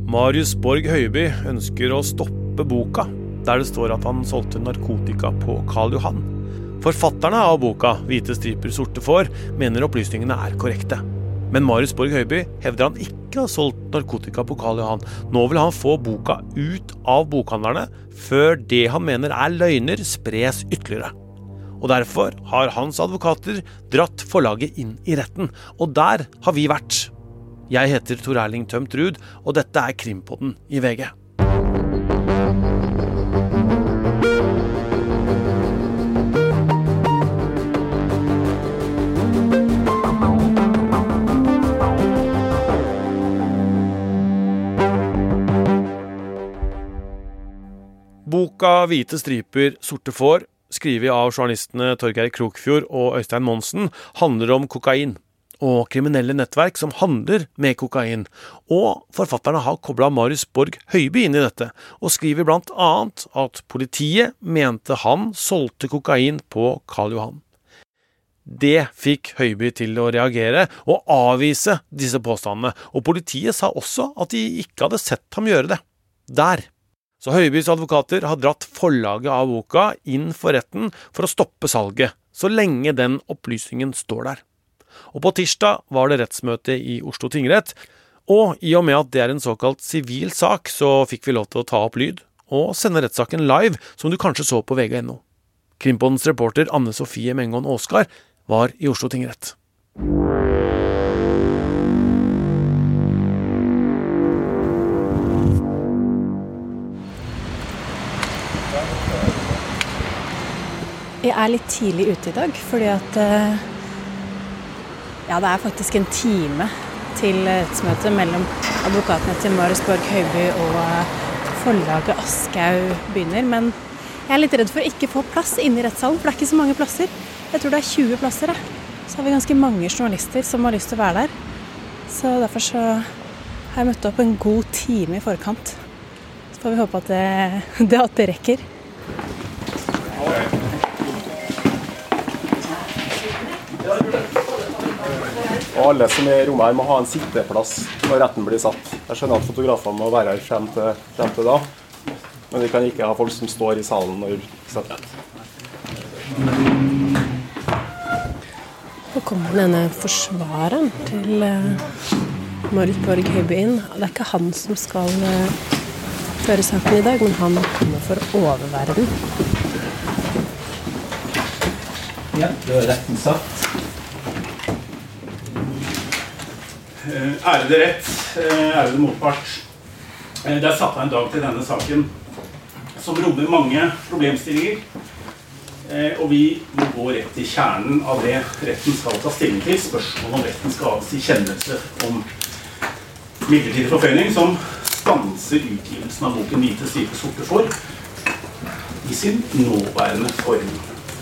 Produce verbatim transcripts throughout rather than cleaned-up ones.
Marius Borg Høiby ønsker å stoppe boka, der det står at han solgte narkotika på Karl Johan. Forfatterne av boka, Hvite striper, sorte får, mener opplysningene er korrekte. Men Marius Borg Høiby hevder han ikke har solgt narkotika på Karl Johan. Nå vil han få boka ut av bokhandlerne, før det han mener er løgner spres ytterligere. Og derfor har hans advokater dratt forlaget inn i retten, og der har vi vært. Jeg heter Tor Erling Tømt Ruud, og dette er Krimpodden i V G. Boka Hvite striper, sorte får, skrevet av journalistene Torgeir Krokfjord og Øystein Monsen, handler om kokain og kriminelle nettverk som handler med kokain. Og forfatterne har koblet Marius Borg Høiby inn i dette, og skriver blant annet at politiet mente han solgte kokain på Karl Johan. Det fikk Høiby til å reagere og avvise disse påstandene, og politiet sa også at de ikke hadde sett ham gjøre det. Der. Så Høibys advokater har dratt forlaget av boka inn for retten for å stoppe salget, så lenge den opplysningen står der. Og på tirsdag var det rettsmøte i Oslo tingrett, og i og med at det er en såkalt sivil sak, så fikk vi lov til å ta opp lyd og sende rettssaken live, som du kanskje så på V G punktum N O. Krimpoddens reporter Anne Sofie Mengon Åskar var i Oslo tingrett. Jeg er litt tidlig ute i dag, fordi at ja, det er faktisk en time til rettsmøte mellom advokatene til Marius Borg Høiby og forlaget Aschehoug begynner, men jeg er litt redd for å ikke få plass inne i rettssalen, for det er ikke så mange plasser. Jeg tror det er tjue plasser, jeg. Så har vi ganske mange journalister som har lyst til å være der. Så derfor så har jeg møtt opp en god time i forkant. Så får vi håpe at det, det, at det rekker. Og alle som er i rommet her må ha en sitteplass når retten blir satt. Jeg skjønner at fotografene må være her frem til, frem til da, men vi kan ikke ha folk som står i salen når vi setter rett. Nå kommer denne forsvareren til uh, Marius Borg Høiby inn. Det er ikke han som skal uh, føre saken i dag, men han kommer for å overvære den. Ja, det er retten satt. Ærede rett, ærede motpart. Det er satt av en dag til denne saken som rommer mange problemstillinger, og vi må gå rett til kjernen av det retten skal ta stilling til, spørsmål om retten skal avsi kjennelse om midlertidig forføyning som stanser utgivelsen av boken Hvite striper, sorte får i sin nåværende form.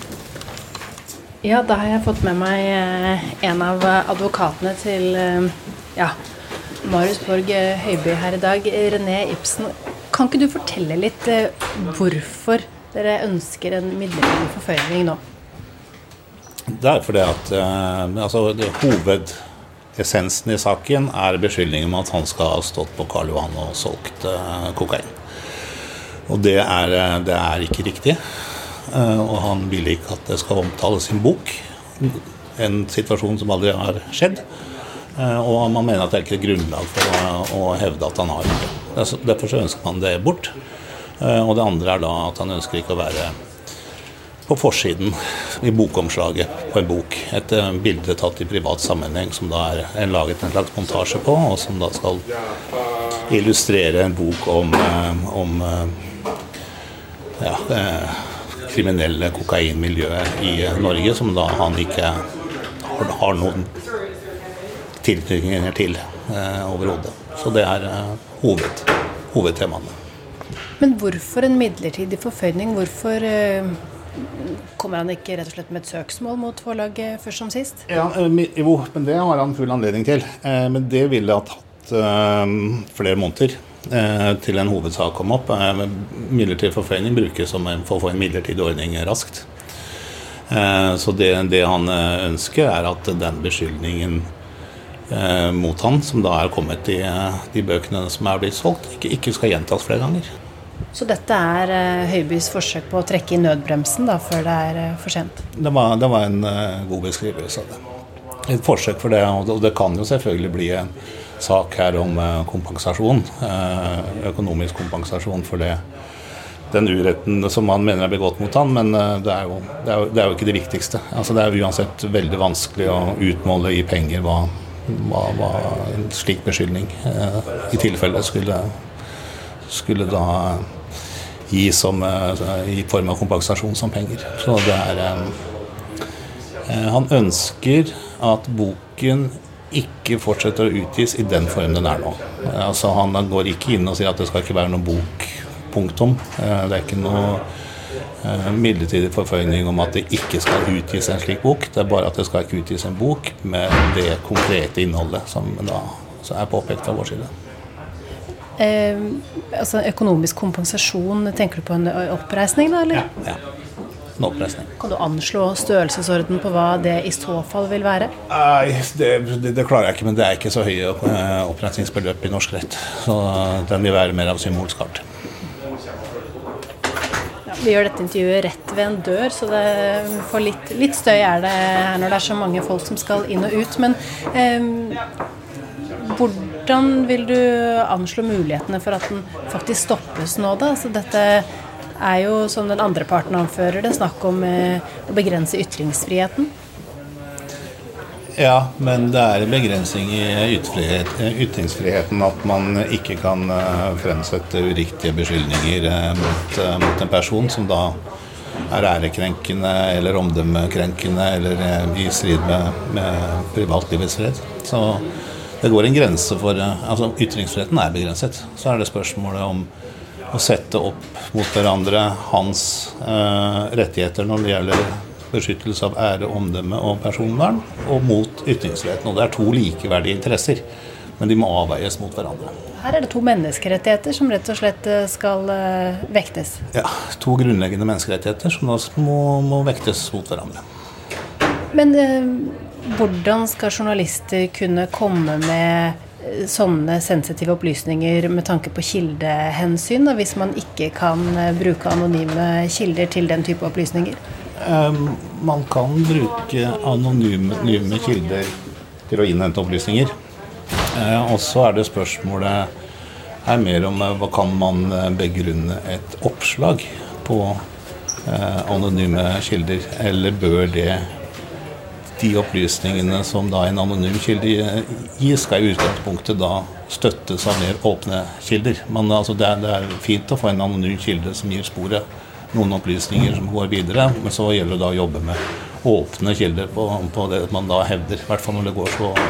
Ja, da har jeg fått med meg en av advokatene til ja, Marius Borg Høiby her i dag, René Ibsen. Kan ikke du fortelle litt hvorfor dere ønsker en midlertidig forføyning nå? Det er fordi at eh, altså, det, hovedessensen i saken er beskyldningen om at han skal ha stått på Karl Johan og solgt eh, kokain. Og det er, det er ikke riktig. Og han vil ikke at det skal omtales i en bok, en situasjon som aldri har skjedd, og man mener at det er ikke grunnlag for å, å hevde at han har det. Derfor så ønsker man det bort, og det andre er da at han ønsker ikke å være på forsiden i bokomslaget på en bok, et bilde tatt i privat sammenheng som da er laget en slags montasje på, og som da skal illustrere en bok om, om ja, kriminelle kokainmiljøet i Norge, som da han ikke har, har noen tilknytninger til eh, overhodet. Så det er eh, hoved, hovedtemaene. Men hvorfor en midlertidig forføyning? Hvorfor eh, kommer han ikke rett og slett med et søksmål mot forlaget først som sist? Ja, jo, men det har han full anledning til. Eh, men det ville ha tatt eh, flere måneder til en hovedsak kom opp. Midlertidig forføyning brukes som en, for å få en midlertidig ordning raskt. Så det, det han ønsker er at den beskyldningen eh, mot han, som da er kommet i de bøkene som er blitt solgt, ikke, ikke skal gjentas flere ganger. Så dette er uh, Høibys forsøk på å trekke i nødbremsen da, før det er uh, for sent? Det var, det var en uh, god beskrivelse av det. Et forsøk for det, og det kan jo selvfølgelig bli en sak her om uh, kompensasjon, uh, økonomisk kompensasjon for det, den uretten som man mener er begått mot han, men uh, det, er jo, det, er jo, det er jo ikke det viktigste. Altså, det er uansett veldig vanskelig å utmåle i penger hva, hva, hva en slik beskyldning uh, i tilfelle skulle, skulle da gi som, i form av kompensasjon som penger. Så det er eh, han ønsker at boken ikke fortsetter å utgis i den form den er nå. Altså han går ikke inn og sier at det skal ikke være noen bok, punktum. Eh, det er ikke noe eh, midlertidig forføyning om at det ikke skal utgis en slik bok. Det er bare at det skal ikke utgis en bok med det konkrete innholdet som da så er påpekt fra vår side. Eh, altså økonomisk kompensasjon, tenker du på en oppreisning da, eller? Ja, ja. En oppreisning. Kan du anslå størrelsesorden på hva det i så fall vil være? Nei, det, det, det klarer jeg ikke, men det er ikke så høye oppreisningsbeløp i norsk rett. Så den vil være mer av symbolsk art. Ja, vi gjør dette intervjuet rett ved en dør, så det får litt, litt støy er det her når det er så mange folk som skal inn og ut, men eh, hvordan Hvordan vil du anslå mulighetene for at den faktisk stoppes nå da? Altså dette er jo, som den andre parten anfører det, snakk om eh, å begrense ytringsfriheten. Ja, men det er en begrensning i ytringsfrihet, ytringsfriheten at man ikke kan fremsette uriktige beskyldninger mot, mot en person som da er ærekrenkende eller omdømmekrenkende eller i strid med, med privatlivets fred. Så det går en grense for, altså ytringsfriheten er begrenset. Så er det spørsmålet om å sette opp mot hverandre hans eh, rettigheter når det gjelder beskyttelse av ære, omdømme og personvern, og mot ytringsfriheten. Og det er to likeverdige interesser, men de må avveies mot hverandre. Her er det to menneskerettigheter som rett og slett skal eh, vektes. Ja, to grunnleggende menneskerettigheter som da må, må vektes mot hverandre. Men eh, hvordan skal journalister kunne komme med sånne sensitive opplysninger med tanke på kildehensyn, da, hvis man ikke kan bruke anonyme kilder til den type opplysninger? Um, man kan bruke anonyme, anonyme kilder til å innhente opplysninger. Uh, og så er det spørsmålet er mer om uh, hva kan man begrunne et oppslag på uh, anonyme kilder, eller bør det de opplysningene som da en anonym kilde gir, skal i utgangspunktet da støttes av mer åpne kilder. Men altså, det, er, det er fint å få en anonym kilde som gir sporet noen opplysninger som går videre, men så gjelder det da å jobbe med åpne kilder på, på det man da hevder, i hvert fall når det går så,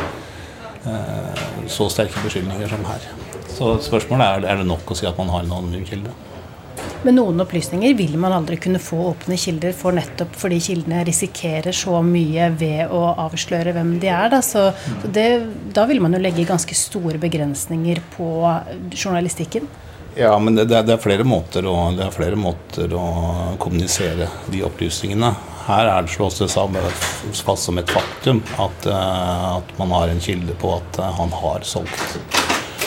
eh, så sterke beskyldninger som her. Så spørsmålet er, er det nok å si at man har en anonym kilde? Men noen opplysninger vil man aldri kunne få åpne kilder for, nettopp fordi kildene risikerer så mye ved å avsløre hvem de er. Da, så, så det, da vil man jo legge ganske store begrensninger på journalistikken. Ja, men det, det, er flere måter å, det er flere måter å kommunisere de opplysningene. Her er det slås det fast som et faktum at, at man har en kilde på at han har solgt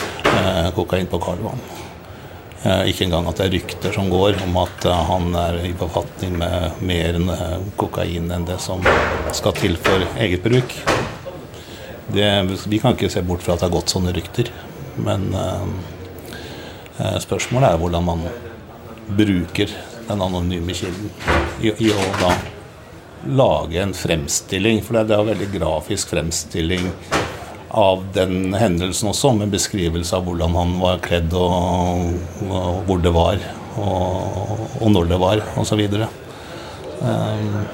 kokain på Karl Johan. Ikke engang at det er rykter som går om at han er i befatning med mer enn kokain enn det som skal til for eget bruk. Det, vi kan ikke se bort fra at det har gått sånne rykter, men eh, spørsmålet er hvordan man bruker den anonyme kilden i, i å da lage en fremstilling, for det er en veldig grafisk fremstilling av den hendelsen også, med beskrivelse av hvordan han var kledd og, og hvor det var og, og når det var og så videre. Um,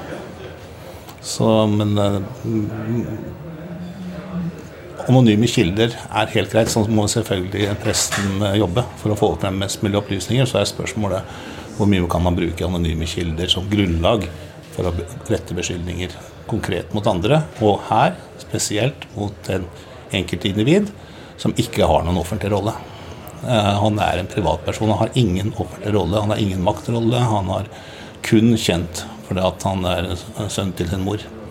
så, men uh, anonyme kilder er helt greit, sånn må selvfølgelig presten jobbe for å få opp mest mulig opplysninger. Så er spørsmålet hvor mye kan man bruke anonyme kilder som grunnlag for å rette beskyldninger konkret mot andre, og her spesielt mot en enkelt individ som ikke har noen offentlig rolle. Uh, han er en privatperson, han har ingen offentlig rolle, han har ingen maktrolle, han har kun kjent fordi at han er sønn til sin mor.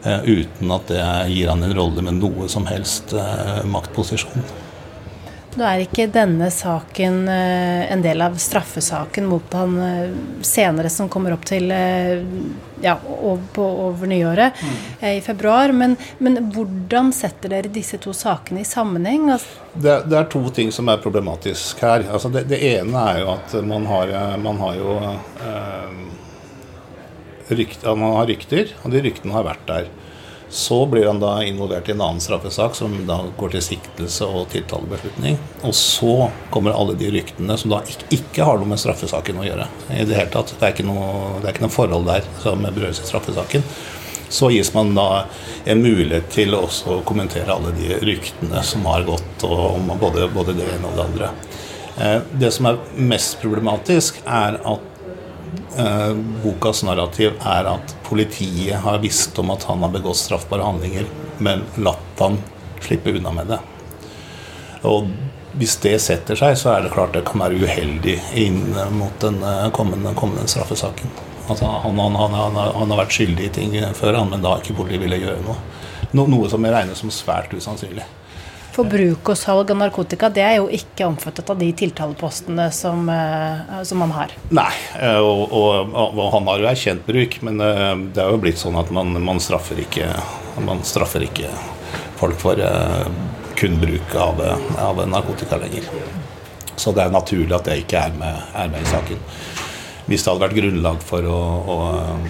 eh, uten at det gir han en rolle med noe som helst eh, maktposisjon. Nå er ikke denne saken eh, en del av straffesaken mot han eh, senere som kommer opp til eh, ja, over, på, over nyåret mm. eh, i februar, men, men hvordan setter dere disse to sakene i sammenheng? Altså det, det er to ting som er problematisk her. Altså det, det ene er jo at man har, man har jo eh, rykt, man har rykter, og de ryktene har vært der. Så blir han da involvert i en annen straffesak som da går til siktelse og tiltalebeslutning. Og så kommer alle de ryktene som da ikke, ikke har noe med straffesaken å gjøre. I det hele tatt. Det er ikke noe, det er ikke noe forhold der som berøres i straffesaken. Så gis man da en mulighet til også å kommentere alle de ryktene som har gått, og om både, både det ene og det andre. Det som er mest problematisk er at Eh, bokas narrativ er at politiet har visst om at han har begått straffbare handlinger, men latt han slippe unna med det. Og hvis det setter seg, så er det klart det kan være uheldig inn mot den kommende, kommende straffesaken. Altså, han, han, han, han, han har vært skyldig i ting før, men da har ikke politiet ville gjøre noe. No, noe som jeg regner som svært usannsynlig. For bruk og salg av narkotika, det er jo ikke omfattet av de tiltalepostene som, som man har. Nei, og, og, og han har jo erkjent bruk, men det er jo blitt sånn at man, man, straffer, ikke, man straffer ikke folk for uh, kun bruk av, av narkotika lenger. Så det er naturlig at det ikke er med, er med i saken. Hvis det hadde vært grunnlag for å, å,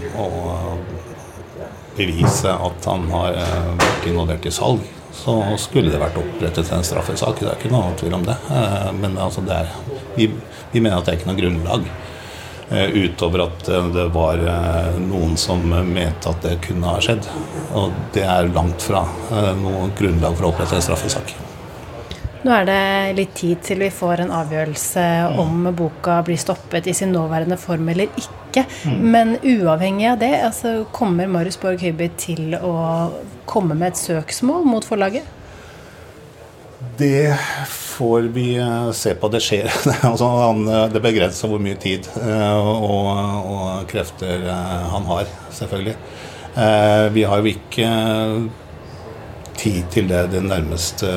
å bevise at han har vært involvert i salg, så skulle det vært opprettet en straffesak. Det er ikke noe tvil om det. Men altså det er, vi, vi mener at det er ikke noe grunnlag. Utover at det var noen som mente at det kunne ha skjedd. Og det er langt fra noe grunnlag for å opprette en straffesak. Nå er det litt tid til vi får en avgjørelse om boka blir stoppet i sin nåværende form eller ikke. Men uavhengig av det, altså, kommer Marius Borg Høiby til å komme med et søksmål mot forlaget? Det får vi se på. Det skjer. Altså, han, det begrenser hvor mye tid og, og krefter han har, selvfølgelig. Vi har jo ikke tid til det den nærmeste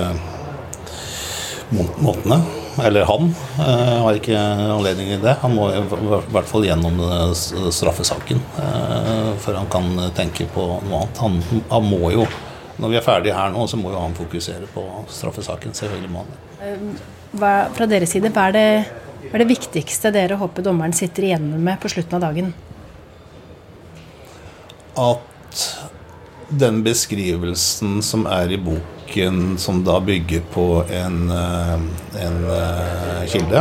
måtene, eller han eh, har ikke anledning i det. Han må i hvert fall gjennom straffesaken eh, før han kan tenke på noe annet. Han, han må jo, når vi er ferdige her nå, så må jo han fokusere på straffesaken, selvfølgelig må han. Hva, fra deres side, hva er, det, hva er det viktigste dere håper dommeren sitter igjen med på slutten av dagen? At den beskrivelsen som er i boken, som da bygger på en, en kilde,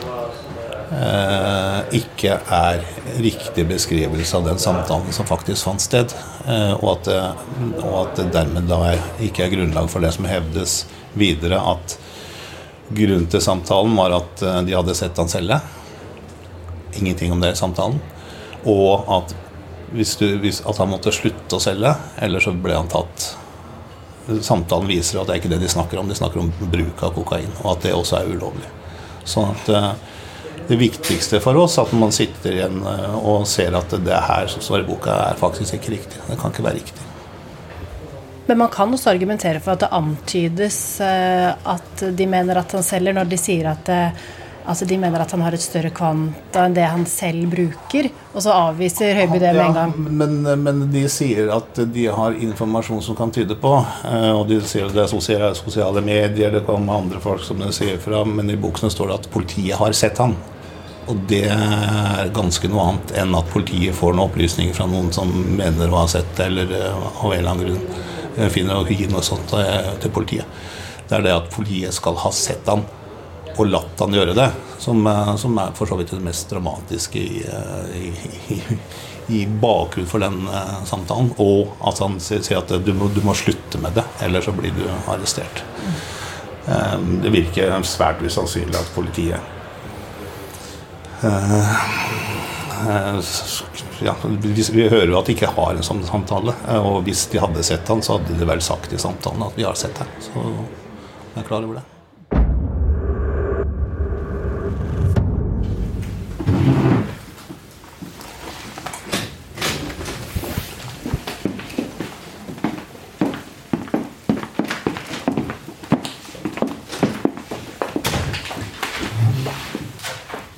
ikke er riktig beskrivelse av den samtalen som faktisk fant sted, og at det, og at det dermed da ikke er grunnlag for det som hevdes videre, at grunnen til samtalen var at de hadde sett han selge, ingenting om det i samtalen, og at, hvis du, hvis, at han måtte slutte å selge, eller så ble han tatt. Samtalen viser at det er ikke det de snakker om, de snakker om bruk av kokain, og at det også er ulovlig. Sånn at det viktigste for oss er at man sitter igjen og ser at det her som står i boka er faktisk ikke riktig. Det kan ikke være riktig. Men man kan også argumentere for at det antydes at de mener at han selger, når de sier at det, altså de mener at han har et større kvanta enn det han selv bruker, og så avviser Høiby det med en gang. Ja, men, men de sier at de har informasjon som kan tyde på, og de sier at det er sosiale, sosiale medier, det kommer andre folk som de sier fra, men i boken står det at politiet har sett han. Og det er ganske noe annet enn at politiet får noen opplysninger fra noen som mener å ha sett det, eller av en eller annen grunn finner å gi noe sånt til politiet. Det er det at politiet skal ha sett han, og latt han gjøre det, som, som er for så vidt det mest dramatiske i, i, i, i bakgrunn for den uh, samtalen, og at han sier at du må, du må slutte med det, eller så blir du arrestert. Um, det virker svært usannsynlig at politiet uh, uh, ja, vi, vi hører jo at de ikke har en sånn samtale, og hvis de hadde sett han, så hadde de vel sagt i samtalen at vi har sett han, så jeg er klar over det.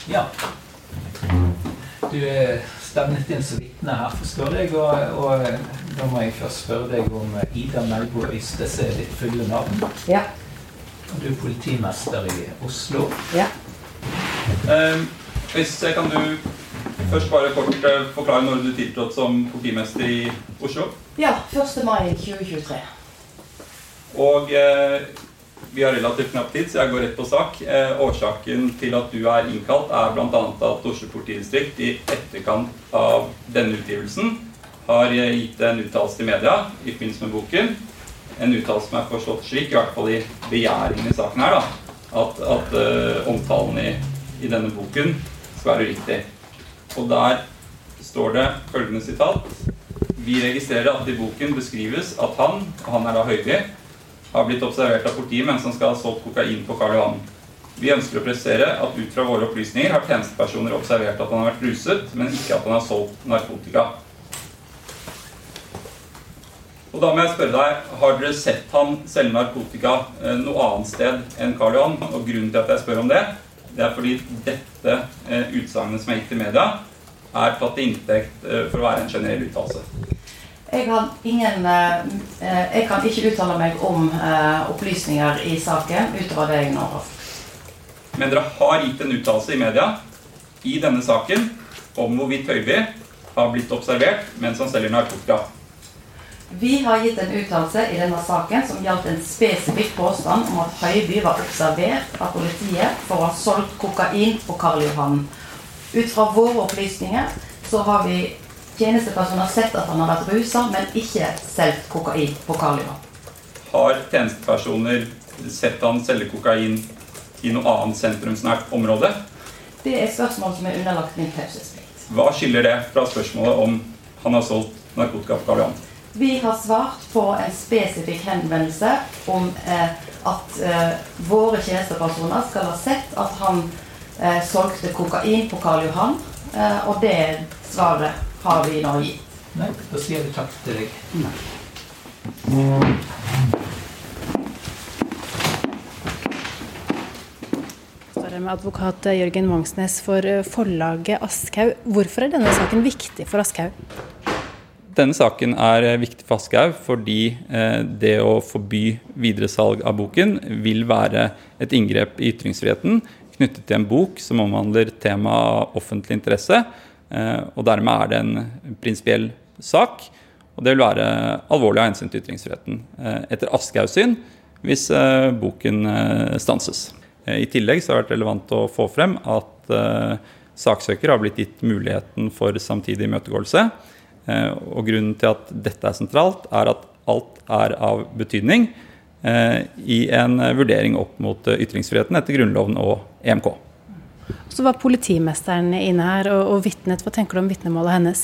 Ja. Du er stevnet inn som vitne her, forstår jeg, og, og da må jeg først spørre deg om Ida Melbo Øystese er ditt fulle navn. Ja. Og du er politimester i Oslo. Ja. Um, Øystese, kan du først bare kort uh, forklare når du tiltrådte som politimester i Oslo? Ja, første mai tjue tjuetre. Og uh, vi har relativt knapp tid, så jeg går rett på sak. Eh, årsaken til at du er innkalt er blant annet at Oslo politidistrikt i etterkant av denne utgivelsen har gitt en uttalelse til media i forbindelse med boken. En uttalelse som er forstått slik, i hvert fall i begjæringen i saken her, da, at, at uh, omtalen i, i denne boken skal være uriktig. Og der står det følgende sitat: Vi registrerer at i boken beskrives at han, og han er da Høiby, har blitt observert av politiet mens han skal ha solgt kokain på Karl Johan. Vi ønsker å presisere at ut fra våre opplysninger har tjenestepersoner observert at han har vært ruset, men ikke at han har solgt narkotika. Og da må jeg spørre deg, har dere sett han selge narkotika eh, noe annet sted enn Karl Johan? Og grunnen til at jeg spør om det, det er fordi dette eh, utsagnet som er gitt til media, er tatt til inntekt eh, for å være en generell uttalelse. Jeg, har ingen, eh, jeg kan ikke uttale meg om eh, opplysninger i saken utover det jeg nå har. Men dere har gitt en uttalelse i media i denne saken om hvorvidt Høiby har blitt observert mens han selger narkotika. Vi har gitt en uttalelse i denne saken som gjaldt en spesifikk påstand om at Høiby var observert av politiet for å ha solgt kokain på Karl Johan. Ut fra våre opplysninger så har vi tjenestepersoner sett at han har vært ruset, men ikke selgt kokain på Karl Johan. Har tjenestepersoner sett han selge kokain i noe annet sentrumsnært område? Det er spørsmål som er underlagt min taushetsplikt. Hva skiller det fra spørsmålet om han har solgt narkotika på Karl Johan? Vi har svart på en spesifikk henvendelse om eh, at eh, våre tjenestepersoner skal ha sett at han eh, solgte kokain på Karl Johan, eh, og det svaret har vi nå gitt. Nei, da sier vi takk til deg. Nei. Står det med advokat Jørgen Vangsnes for forlaget Aschehoug. Hvorfor er denne saken viktig for Aschehoug? Denne saken er viktig for Aschehoug fordi eh, det å forby videresalg av boken vil være et inngrep i ytringsfriheten knyttet til en bok som omhandler tema offentlig interesse. Og dermed er det en prinsipiell sak, og det vil være alvorlig av hensyn til ytringsfriheten etter Aschehougs syn hvis boken stanses. I tillegg så har det vært relevant å få frem at saksøker har blitt gitt muligheten for samtidig imøtegåelse, og grunnen til at dette er sentralt er at alt er av betydning i en vurdering opp mot ytringsfriheten etter Grunnloven og E M K. Så var politimesteren inne her og, og vittnet. Hva tenker du om vittnemålet hennes?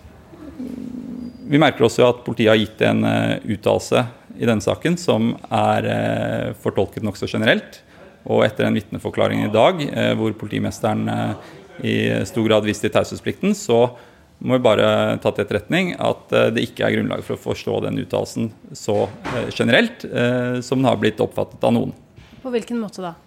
Vi merker også at politiet har gitt en uh, uttalelse i denne saken som er uh, fortolket nok så generelt. Og etter en vittneforklaring i dag, uh, hvor politimesteren uh, i stor grad viste til taushetsplikten, så må vi bare ta til etterretning at uh, det ikke er grunnlag for å forstå den uttalelsen så uh, generelt uh, som den har blitt oppfattet av noen. På hvilken måte da?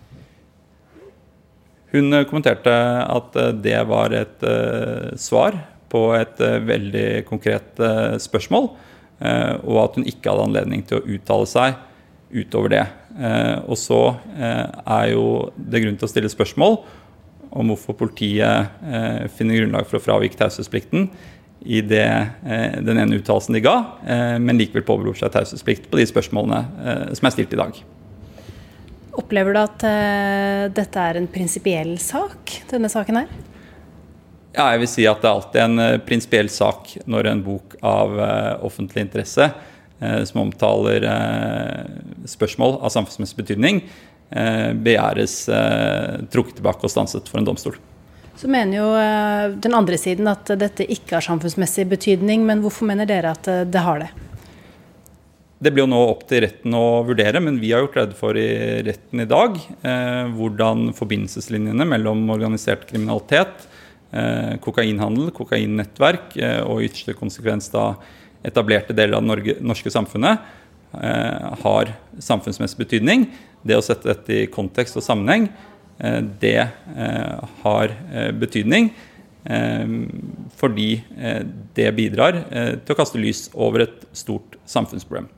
Hun kommenterte at det var et uh, svar på et uh, veldig konkret uh, spørsmål, uh, og at hun ikke hadde anledning til å uttale seg utover det. Uh, og så uh, er jo det grunn til å stille spørsmål om hvorfor politiet uh, finner grunnlag for å fravike taushetsplikten i det, uh, den ene uttalelsen de ga, uh, men likevel påberoper seg taushetsplikt på de spørsmålene uh, som er stilt i dag. Opplever du at uh, dette er en prinsipiell sak, denne saken her? Ja, jeg vil si at det er alltid en uh, prinsipiell sak når en bok av uh, offentlig interesse uh, som omtaler uh, spørsmål av samfunnsmessig betydning uh, begjæres uh, trukket tilbake og stanset for en domstol. Så mener jo uh, den andre siden at dette ikke har samfunnsmessig betydning, men hvorfor mener dere at uh, det har det? Det blir jo nå opp til retten å vurdere, men vi har gjort redd for i retten i dag eh, hvordan forbindelseslinjene mellom organisert kriminalitet, eh, kokainhandel, kokainnettverk eh, og ytterste konsekvens da etablerte deler av det Norge, norske samfunnet eh, har samfunnsmessig betydning. Det å sette dette i kontekst og sammenheng eh, det eh, har eh, betydning, eh, fordi eh, det bidrar eh, til å kaste lys over et stort samfunnsproblem.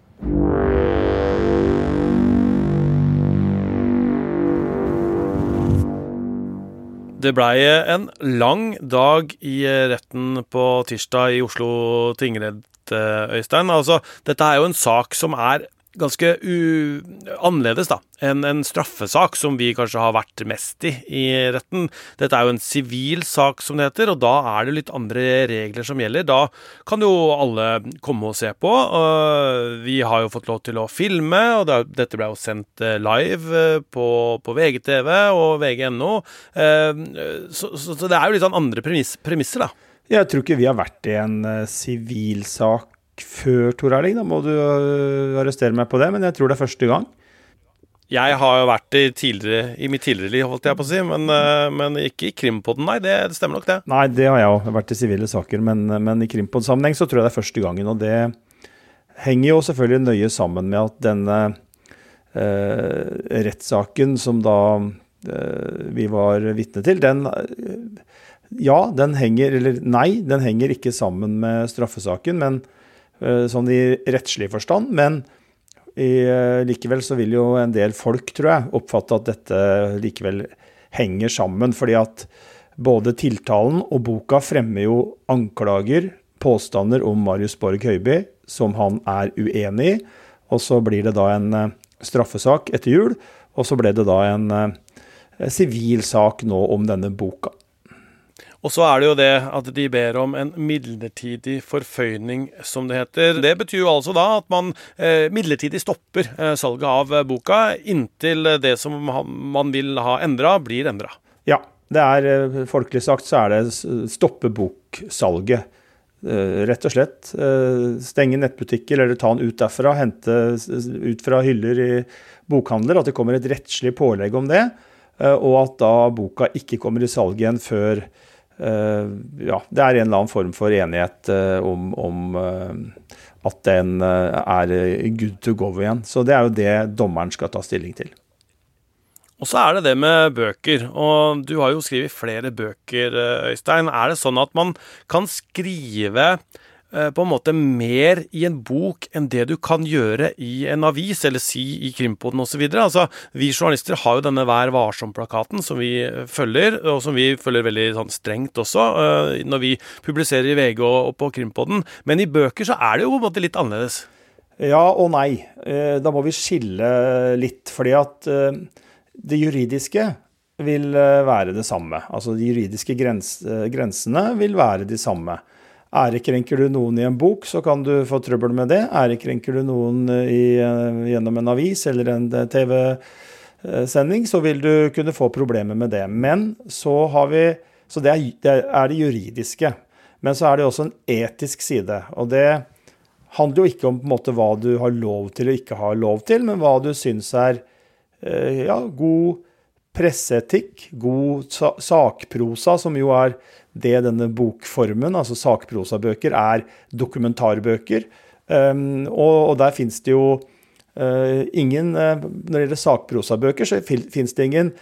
Det ble en lang dag i retten på tirsdag i Oslo tingrett, Øystein. Altså, dette er jo en sak som er ganske u- annerledes da, enn en straffesak som vi kanskje har vært mest i i retten. Dette er jo en sivil sak som det heter, og da er det litt andre regler som gjelder. Da kan jo alle komme og se på. Uh, vi har jo fått lov til å filme, og det, dette ble jo sendt uh, live uh, på, på V G T V og V G N O. Uh, så, så, så det er jo litt sånn andre premiss, premisser da. Jeg tror ikke vi har vært i en sivil uh, sak før, Tor Erling. Da må du uh, arrestere meg på det, men jeg tror det er første gang. Jeg har jo vært i, tidligere, i mitt tidligere liv, holdt jeg på å si, men, uh, men ikke i Krimpodden, nei, det, det stemmer nok det. Nei, det har jeg jo vært i sivile saker, men, men i Krimpodden-sammenheng så tror jeg det er første gangen, og det henger jo selvfølgelig nøye sammen med at denne uh, rettssaken som da uh, vi var vitne til, den ja, den henger, eller nei, den henger ikke sammen med straffesaken, men uh, sånn i rettslig forstand, men i, uh, likevel så vil jo en del folk, tror jeg, oppfatte at dette likevel henger sammen, fordi at både tiltalen og boka fremmer jo anklager, påstander om Marius Borg Høiby, som han er uenig i, og så blir det da en uh, straffesak etter jul, og så ble det da en uh, sivil sak nå om denne boka. Og så er det jo det at de ber om en midlertidig forføyning, som det heter. Det betyr jo altså da at man eh, midlertidig stopper eh, salget av eh, boka, inntil det som man vil ha endret, blir endret. Ja, det er, folkelig sagt, så er det stoppe boksalget. Eh, rett og slett. Eh, stenge nettbutikker, eller ta den ut derfra, hente ut fra hyller i bokhandler, at det kommer et rettslig pålegg om det, eh, og at da boka ikke kommer i salg igjen før Uh, ja, det er en eller annen form for enighet uh, om, om uh, at den uh, er good to go igjen. Så det er jo det dommeren skal ta stilling til. Og så er det det med bøker, og du har jo skrevet flere bøker, Øystein. Er det sånn at man kan skrive på en måte mer i en bok enn det du kan gjøre i en avis, eller si i Krimpodden og så videre? Altså, vi journalister har jo denne Vær varsom-plakaten som vi følger, og som vi følger veldig sånn, strengt også, uh, når vi publiserer i V G og, og på Krimpodden. Men i bøker så er det jo på en måte litt annerledes. Ja og nei. Uh, da må vi skille litt, fordi at uh, det juridiske vil uh, være det samme. Altså de juridiske grens, uh, grensene vil være de samme. Ærekrenker du noen i en bok, så kan du få trøbbel med det. Ærekrenker du noen i, gjennom en avis eller en T V-sending, så vil du kunne få problemer med det. Men så har vi, så det er det, er det juridiske. Men så er det også en etisk side. Og det handler jo ikke om på en måte hva du har lov til og ikke har lov til, men hva du synes er ja, god presseetikk, god sa- sakprosa, som jo er det denne bokformen, altså sakprosabøker, er dokumentarbøker. Um, og, og der finnes det jo uh, ingen, uh, når det gjelder sakprosabøker, så finnes det ingen,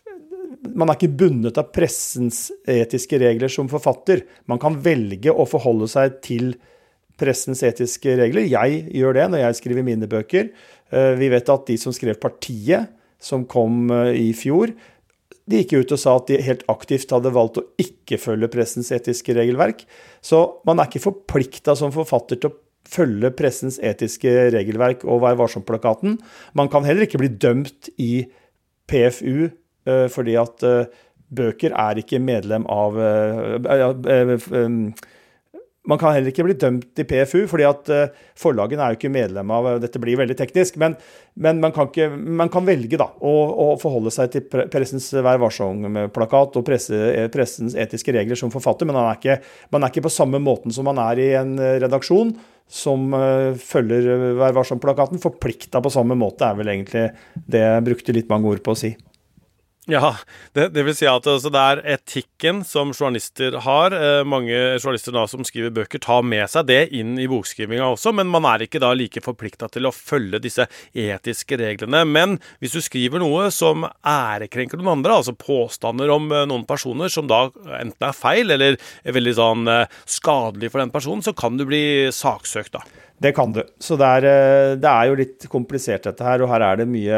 man er ikke bundet av pressens etiske regler som forfatter. Man kan velge å forholde seg til pressens etiske regler. Jeg gjør det når jeg skriver mine bøker. Uh, vi vet at de som skrev Partiet, som kom uh, i fjor, de gikk ut og sa at de helt aktivt hadde valgt å ikke følge pressens etiske regelverk. Så man er ikke forpliktet som forfatter til å følge pressens etiske regelverk og Vær varsom-plakaten. Man kan heller ikke bli dømt i P F U, uh, fordi at uh, bøker er ikke medlem av... Uh, uh, uh, um, Man kan heller ikke bli dømt i P F U, fordi at uh, forlagen er jo ikke medlem av, uh, dette blir veldig teknisk, men, men man, kan ikke, man kan velge da, å, å forholde seg til pressens Vær varsom-plakat og presse, pressens etiske regler som forfatter, men man er, ikke, man er ikke på samme måten som man er i en redaksjon som uh, følger Vær varsom-plakaten. Forpliktet på samme måte er vel egentlig det jeg brukte litt mange ord på å si. Ja, det, det vil si at altså, det er etikken som journalister har. Eh, mange journalister da, som skriver bøker tar med seg det inn i bokskrivingen også, men man er ikke da like forpliktet til å følge disse etiske reglene. Men hvis du skriver noe som ærekrenker noen andre, altså påstander om eh, noen personer som da enten er feil eller er veldig sånn eh, skadelig for den personen, så kan du bli saksøkt da. Det kan du. Så det er, det er jo litt komplisert dette her, og her er det mye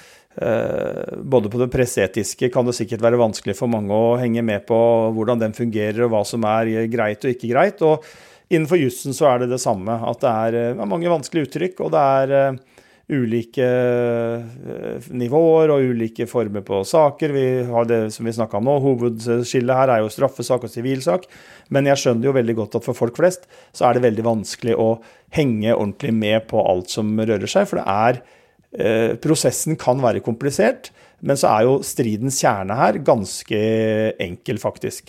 Uh, både på det presseetiske kan det sikkert være vanskelig for mange å henge med på hvordan den fungerer og hva som er greit og ikke greit, og innenfor jussen så er det det samme, at det er uh, mange vanskelige uttrykk, og det er uh, ulike uh, nivåer og ulike former på saker. Vi har det som vi snakket om nå, hovedskillet her er jo straffesak og sivilsak, men jeg skjønner jo veldig godt at for folk flest så er det veldig vanskelig å henge ordentlig med på alt som rører seg, for det er prosessen kan være komplisert, men så er jo stridens kjerne her ganske enkel faktisk.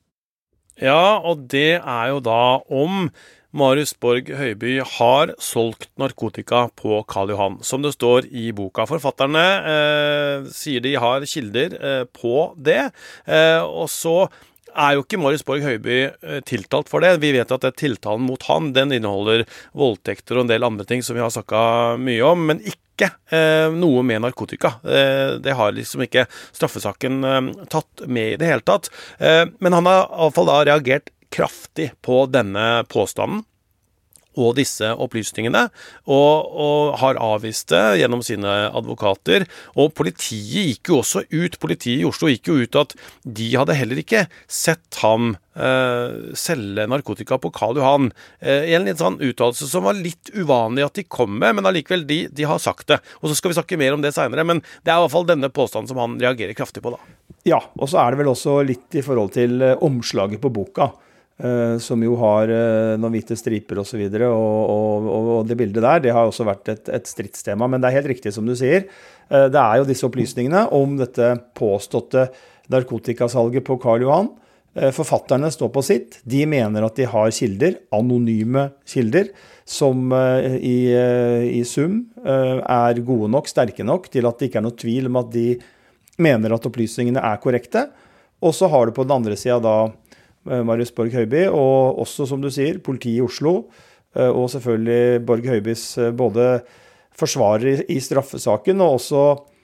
Ja, og det er jo da om Marius Borg Høiby har solgt narkotika på Karl Johan, som det står i boka. Forfatterne eh, sier de har kilder eh, på det, eh, og så er jo ikke Marius Borg Høiby tiltalt for det. Vi vet at det tiltalen mot han, den inneholder voldtekter og en del andre ting som vi har snakket mye om, men ikke eh, noe med narkotika. Eh, det har liksom ikke straffesaken eh, tatt med i det hele tatt. Eh, men han har i hvert fall da reagert kraftig på denne påstanden og disse opplysningene, og, og har avvist det gjennom sine advokater. Og politiet gikk jo også ut, politiet i Oslo gikk jo ut at de hadde heller ikke sett ham eh, selge narkotika på Karl Johan. Eh, en litt sånn uttalelse som var litt uvanlig at de kom med, men allikevel de, de har sagt det. Og så skal vi snakke mer om det senere, men det er i hvert fall denne påstanden som han reagerer kraftig på da. Ja, og så er det vel også litt i forhold til omslaget på boka, som jo har noen hvite striper og så videre, og, og, og det bildet der, det har også vært et, et stridstema, men det er helt riktig som du sier. Det er jo disse opplysningene om dette påståtte narkotikasalget på Karl Johan. Forfatterne står på sitt. De mener at de har kilder, anonyme kilder, som i, i sum er gode nok, sterke nok, til at det ikke er noe tvil om at de mener at opplysningene er korrekte. Og så har du på den andre siden da Marius Borg Høiby, og også, som du sier, politiet i Oslo, og selvfølgelig Borg Høibys både forsvarer i straffesaken, og også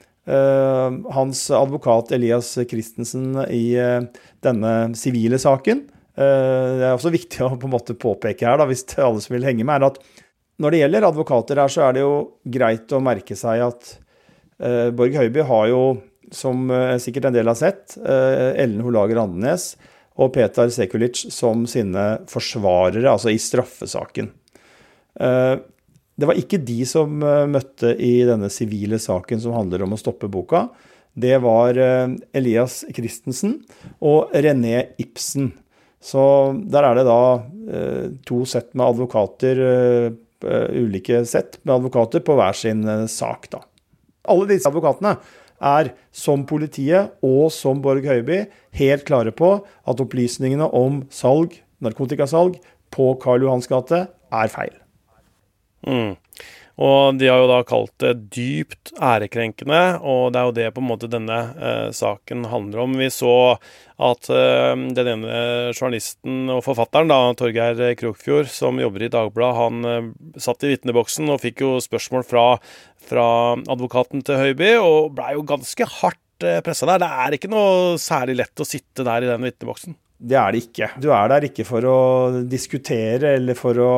eh, hans advokat Elias Christensen i eh, denne sivile saken. Eh, det er også viktig å på en måte påpeke her, da, hvis alle som vil henge med, er at når det gjelder advokater her, så er det jo greit å merke seg at eh, Borg Høiby har jo, som eh, sikkert en del har sett, eh, Ellen Holager Andenes, og Petar Sekulic som sine forsvarere, altså i straffesaken. Det var ikke de som møtte i denne sivile saken som handler om å stoppe boka. Det var Elias Christensen og René Ibsen. Så der er det da to sett med advokater, ulike sett med advokater på hver sin sak da. Alle disse advokatene er som politiet og som Borg Høiby helt klare på at opplysningene om salg, narkotikasalg på Karl Johans gate er feil. Mm. Og de har jo da kalt det dypt ærekrenkende, og det er jo det på en måte denne eh, saken handler om. Vi så at eh, den ene journalisten og forfatteren, da, Torgeir Krokfjord, som jobber i Dagbladet, han eh, satt i vitneboksen og fikk jo spørsmål fra, fra advokaten til Høiby, og ble jo ganske hardt eh, presset der. Det er ikke noe særlig lett å sitte der i den vitneboksen. Det er det ikke. Du er der ikke for å diskutere eller for å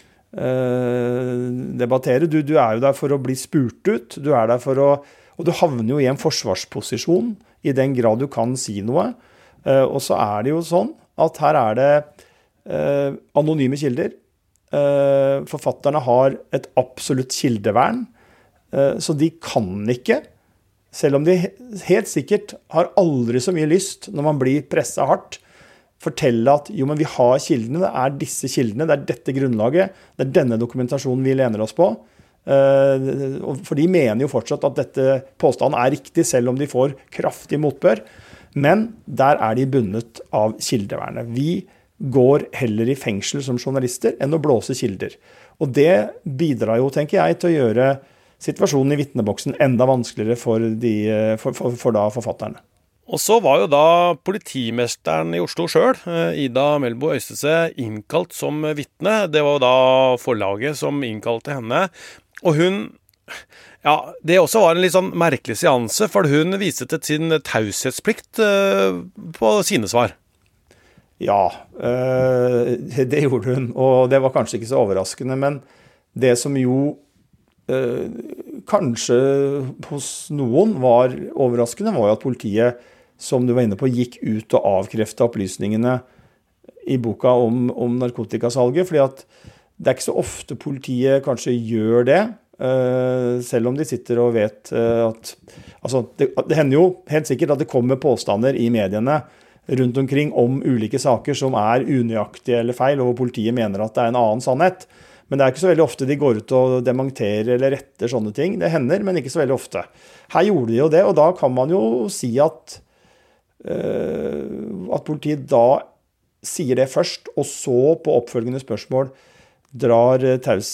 debattere. Du, du er jo der for å bli spurt ut. Du er der for å, og du havner jo i en forsvarsposisjon i den grad du kan si noe. Uh, og så er det jo sånn at her er det uh, anonyme kilder. Uh, forfatterne har et absolutt kildevern, uh, så de kan ikke, selv om de helt sikkert har aldri så mye lyst når man blir presset hardt, fortelle at jo, men vi har kildene, det er disse kildene, det er dette grunnlaget, det er denne dokumentasjonen vi lener oss på. For de mener jo fortsatt at dette påstanden er riktig, selv om de får kraftig motbør. Men der er de bundet av kildevernet. Vi går heller i fengsel som journalister enn å blåse kilder. Og det bidrar jo, tenker jeg, til å gjøre situasjonen i vitneboksen enda vanskeligere for, de, for, for, for da forfatterne. Og så var jo da politimesteren i Oslo selv, Ida Melbo Øystese, innkalt som vitne. Det var jo da forlaget som innkalte henne. Og hun, ja, det også var en litt sånn merkelig seanse, for hun viste til sin taushetsplikt på sine svar. Ja, det gjorde hun, og det var kanskje ikke så overraskende, men det som jo kanskje hos noen var overraskende, var jo at politiet, som du var inne på, gikk ut og avkreftet opplysningene i boka om, om narkotikasalget, fordi at det er ikke så ofte politiet kanskje gjør det, selv om de sitter og vet at, altså det, det hender jo helt sikkert at det kommer påstander i mediene rundt omkring om ulike saker som er unøyaktige eller feil, og politiet mener at det er en annen sannhet. Men det er ikke så veldig ofte de går ut og dementerer eller retter sånne ting. Det hender, men ikke så veldig ofte. Her gjorde de jo det, og da kan man jo si at, uh, at politiet da sier det først, og så på oppfølgende spørsmål drar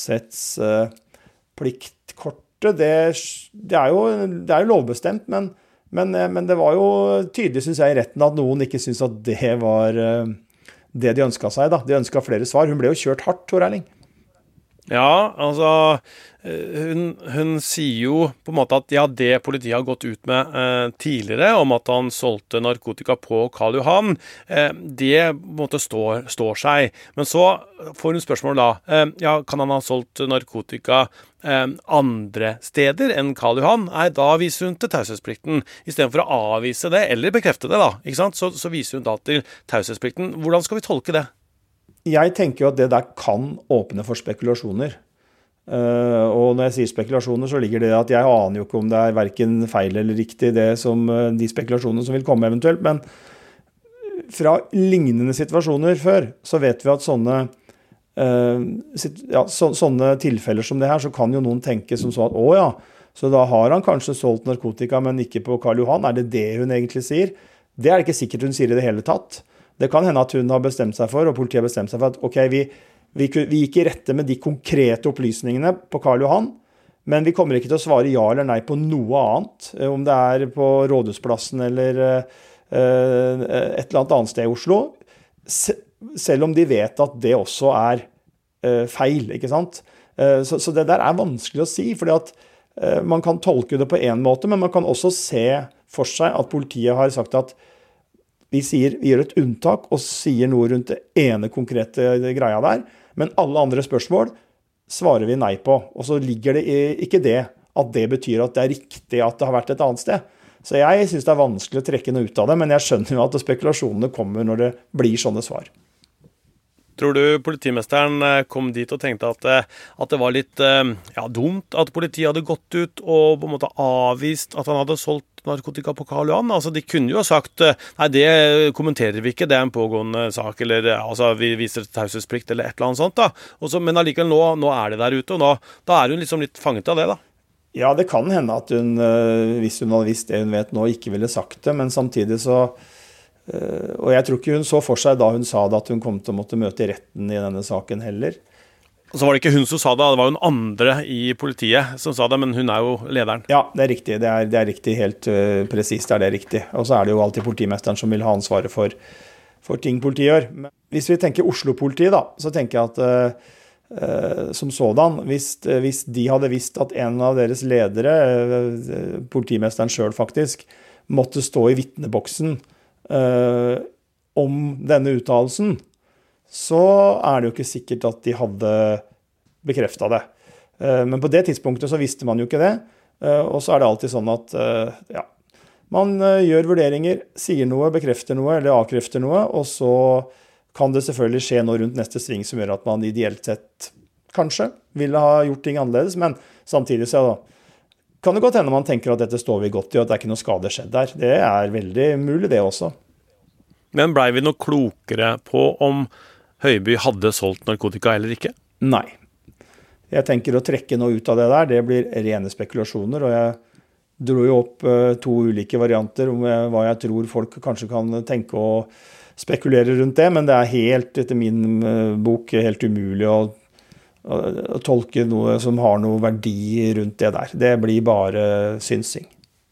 taushetspliktkortet. Det, det er jo det er jo lovbestemt, men Men, men det var jo tydelig, synes jeg, i retten at noen ikke synes at det var det de ønsket seg. Da. De ønsket flere svar. Hun ble jo kjørt hardt, Tor Erling. Ja, altså, hun, hun sier jo på en måte at ja, det politiet har gått ut med eh, tidligere om at han solgte narkotika på Karl Johan, eh, det på en måte står, står seg. Men så får hun spørsmål da, eh, ja, kan han ha solgt narkotika eh, andre steder enn Karl Johan? Nei, da viser hun til taushetsplikten. I stedet for å avvise det, eller bekrefte det da, ikke sant? Så, så viser hun da til taushetsplikten. Hvordan skal vi tolke det? Jeg tenker jo at det der kan åpne for spekulasjoner. Uh, og når jeg sier spekulasjoner, så ligger det at jeg aner jo ikke om det er hverken feil eller riktig det som uh, de spekulasjonene som vil komme eventuelt, men fra lignende situasjoner før, så vet vi at sånne, uh, sit, ja, så, sånne tilfeller som det her, så kan jo noen tenke som så at, å ja, så da har han kanskje solgt narkotika, men ikke på Karl Johan. Er det det hun egentlig sier? Det er det ikke sikkert hun sier i det hele tatt. Det kan hende at hun har bestemt seg for, og politiet har bestemt seg for at ok, vi, vi, vi gikk i rette med de konkrete opplysningene på Karl Johan, men vi kommer ikke til å svare ja eller nei på noe annet, om det er på Rådhusplassen eller uh, et eller annet annet sted i Oslo, selv om de vet at det også er uh, feil, ikke sant? Uh, så, så det der er vanskelig å si, fordi at uh, man kan tolke det på en måte, men man kan også se for seg at politiet har sagt at Vi, sier, vi gjør et unntak og sier noe rundt det ene konkrete greia der, men alle andre spørsmål svarer vi nei på. Og så ligger det ikke det at det betyr at det er riktig at det har vært et annet sted. Så jeg synes det er vanskelig å trekke noe ut av det, men jeg skjønner jo at spekulasjonene kommer når det blir sånne svar. Tror du politimesteren kom dit og tenkte at, at det var litt ja, dumt at politiet hadde gått ut og på en måte avvist at han hadde solgt narkotika på Karl Johan? Altså, de kunne jo sagt, nei, det kommenterer vi ikke, det er en pågående sak, eller altså, vi viser taushetsplikt, eller et eller annet sånt da. Også, men allikevel, nå, nå er det der ute, og nå, da er hun liksom litt fanget av det da. Ja, det kan hende at hun, hvis hun hadde visst det hun vet nå, ikke ville sagt det, men samtidig så og jeg tror ikke hun så for seg da hun sa det at hun kom til å måtte møte i retten i denne saken heller. Og så var det ikke hun som sa det, det var jo en andre i politiet som sa det, men hun er jo lederen. Ja, det er riktig, det er, det er riktig, helt uh, presist er det riktig. Og så er det jo alltid politimesteren som vil ha ansvaret for, for ting politiet gjør. Men hvis vi tenker Oslo-politiet da, så tenker jeg at uh, uh, som sådan, hvis, uh, hvis de hadde visst at en av deres ledere, uh, politimesteren selv faktisk, måtte stå i vitneboksen Uh, om denne uttalelsen, så er det jo ikke sikkert at de hadde bekreftet det. Uh, men på det tidspunktet så visste man jo ikke det, uh, og så er det alltid sånn at uh, ja, man uh, gjør vurderinger, sier noe, bekrefter noe eller avkrefter noe, og så kan det selvfølgelig skje noe rundt neste sving som gjør at man ideelt sett kanskje ville ha gjort ting annerledes, men samtidig så da kan det godt hende man tenker at dette står vi godt i, og at det er ikke noe skade skjedd der. Det er veldig mulig det også. Men ble vi noe klokere på om Høiby hadde solgt narkotika eller ikke? Nei. Jeg tenker å trekke noe ut av det der, det blir rene spekulasjoner, og jeg dro jo opp uh, to ulike varianter om uh, hva jeg tror folk kanskje kan tenke å spekulere rundt det, men det er helt, etter min uh, bok, helt umulig å å tolke noe som har noe verdi rundt det der. Det blir bare synsing.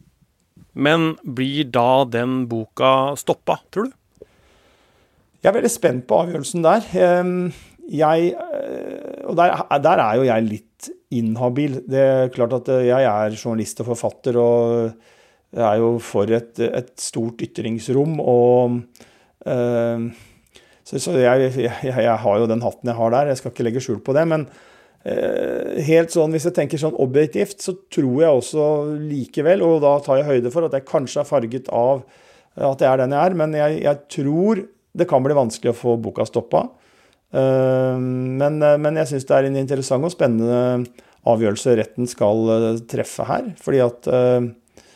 Men blir da den boka stoppa, tror du? Jeg er veldig spent på avgjørelsen der. Jeg, og der, der er jo jeg litt inhabil. Det er klart at jeg er journalist og forfatter, og jeg er jo for et, et stort ytringsrom, og øh, så, så jeg, jeg, jeg har jo den hatten jeg har der, jeg skal ikke legge skjul på det, men øh, helt sånn, hvis jeg tenker sånn objektivt, så tror jeg også likevel, og da tar jeg høyde for at jeg kanskje er farget av at jeg er den jeg er, men jeg, jeg tror det kan bli vanskelig å få boka stoppet. Uh, men, men jeg synes det er en interessant og spennende avgjørelse retten skal treffe her, fordi at uh,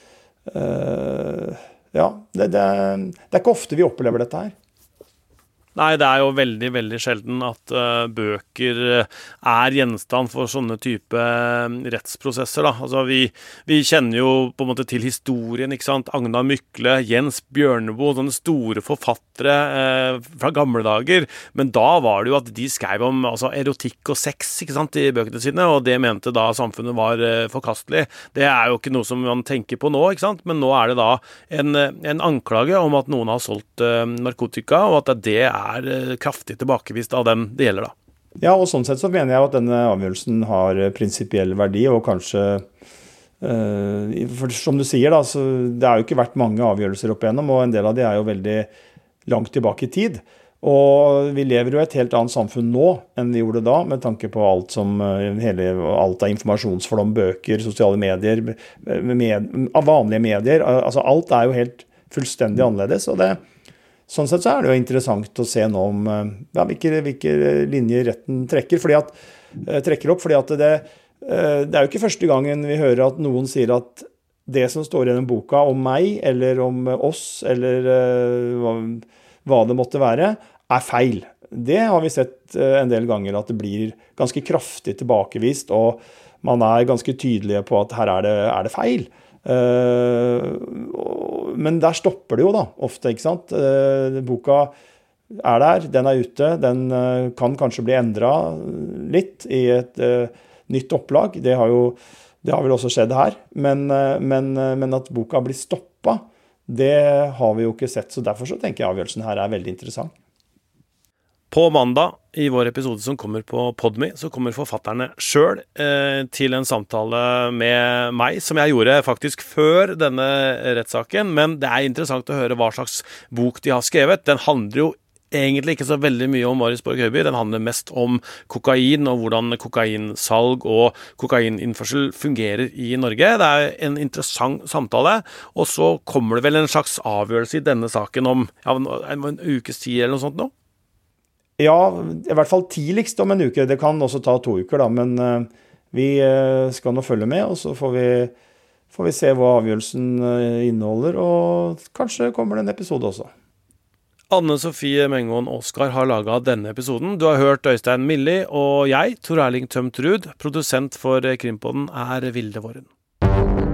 Uh, ja, det, det, det er ikke ofte vi opplever dette her. Nei, det er jo veldig, veldig sjelden at uh, bøker er gjenstand for sånne type uh, rettsprosesser, da. Altså, vi, vi kjenner jo på en måte til historien, ikke sant? Agnar Mykle, Jens Bjørneboe, sånne store forfattere uh, fra gamle dager, men da var det jo at de skrev om altså, erotikk og sex, ikke sant, i bøkene sine, og det mente da samfunnet var uh, forkastelig. Det er jo ikke noe som man tenker på nå, ikke sant? Men nå er det da en, en anklage om at noen har solgt uh, narkotika, og at det er er kraftig tilbakevist av dem det gjelder da. Ja, og sånn sett så mener jeg at denne avgjørelsen har prinsipiell verdi, og kanskje, øh, for som du sier da, så det er jo ikke vært mange avgjørelser opp igjennom, og en del av de er jo veldig langt tilbake i tid. Og vi lever jo i et helt annet samfunn nå enn vi gjorde da, med tanke på alt som, hele, alt av informasjonsflom, bøker, sosiale medier, med, av vanlige medier, altså alt er jo helt fullstendig annerledes, og det sånn sett så er det jo interessant å se nå om ja, hvilke, hvilke linjer retten trekker, fordi at, trekker opp, fordi at det, det er jo ikke første gangen vi hører at noen sier at det som står i den boka om meg, eller om oss, eller hva, hva det måtte være, er feil. Det har vi sett en del ganger at det blir ganske kraftig tilbakevist, og man er ganske tydelige på at her er det, er det feil. Uh, men der stopper det jo da, ofte, ikke sant? Uh, boka er der, den er ute, den uh, kan kanskje bli endret litt i et uh, nytt opplag, det har jo det har vel også skjedd her, men, uh, men, uh, men at boka blir stoppet, det har vi jo ikke sett, så derfor så tenker jeg avgjørelsen her er veldig interessant. På mandag, i vår episode som kommer på Podme, så kommer forfatterne selv eh, til en samtale med meg, som jeg gjorde faktisk før denne rettssaken, men det er interessant å høre hva slags bok de har skrevet. Den handler jo egentlig ikke så veldig mye om Marius Borg Høiby, den handler mest om kokain og hvordan kokainsalg og kokaininførsel fungerer i Norge. Det er en interessant samtale, og så kommer det vel en slags avgjørelse i denne saken om ja, en, en ukes tid eller noe sånt nå? Ja, i hvert fall tidligst om en uke. Det kan også ta to uker da, men uh, vi uh, skal nå følge med, og så får vi, får vi se hva avgjørelsen uh, inneholder, og kanskje kommer det en episode også. Anne Sofie Mengon Oskar har laget denne episoden. Du har hørt Øystein Milli, og jeg, Tor Erling Tømt Ruud, produsent for Krimpodden, er Vilde Våren.